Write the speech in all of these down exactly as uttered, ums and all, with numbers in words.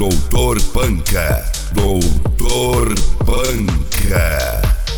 Doutor Panca. Doutor Panca.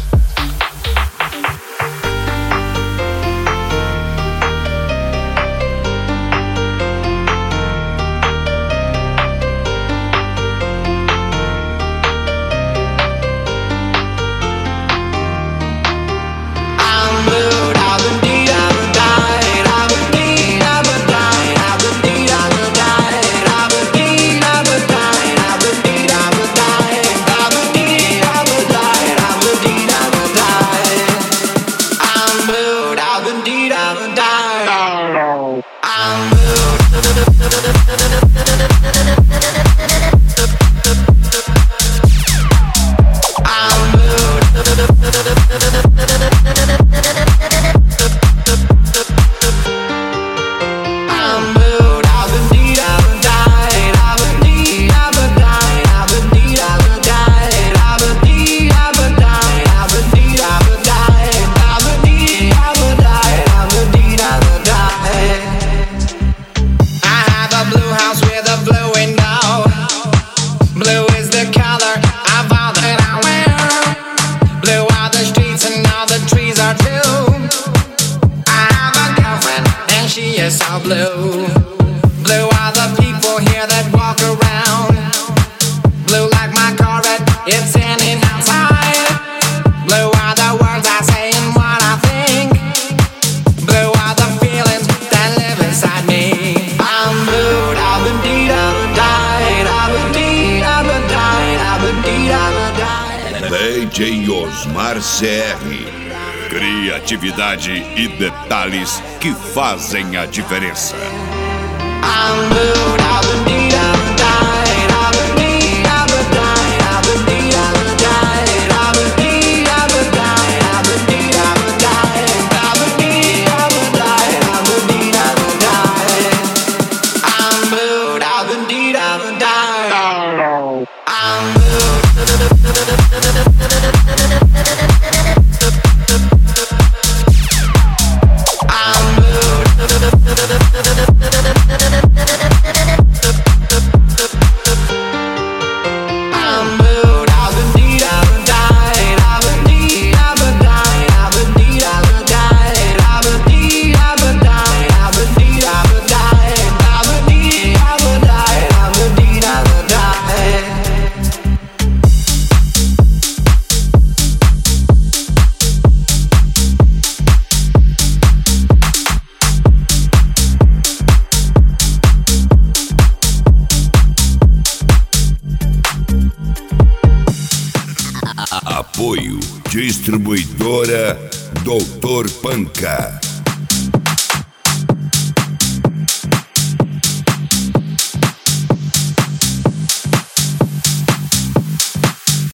Blue, blue are the people here that walk around. Blue like my Corvette, it's standing outside. Blue are the words I say and what I think. Blue are the feelings that live inside me. I'm blue, I've been deed, I've been died, I've been deed, I've been died, I've been deed, I've been died. D J Osmar C R. Criatividade e detalhes que fazem a diferença. I'm blue, I've been deed, I've been died, I've been deed, I've been died, I've been deed, I've been died, I've been deed, I've been died, I've been deed, I've been died, I've been deed, I've been died, I've been deed, I've been died. I'm blue, I've been deed, I've been died. I'm blue. Apoio Distribuidora Doutor Panca.